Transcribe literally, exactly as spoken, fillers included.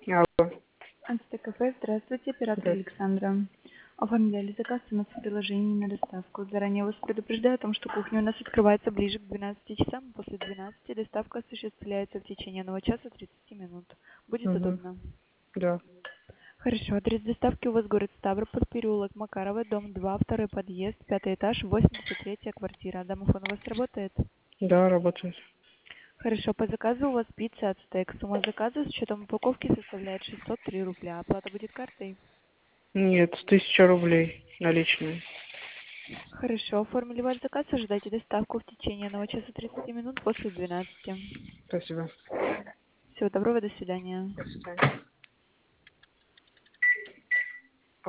Алло, Антикафе, здравствуйте, оператор здравствуйте. Александра. Оформляли заказ у нас в приложении на доставку. Заранее вас предупреждаю о том, что кухня у нас открывается ближе к двенадцати часам. После двенадцати доставка осуществляется в течение одного часа тридцати минут. Будет Угу. удобно? Да, Хорошо, адрес доставки у вас город Ставрополь, переулок Макарова, дом два, второй подъезд, пятый этаж, восемьдесят третья квартира. Домофон у вас работает? да, работает. Хорошо, по заказу у вас пицца от стейк. Сумма заказа с учетом упаковки составляет шестьсот три рубля. Оплата будет картой? Нет, тысяча рублей наличные. Хорошо, оформили ваш заказ, ожидайте доставку в течение одного часа тридцати минут после двенадцати. Спасибо. Всего доброго, до свидания. До свидания.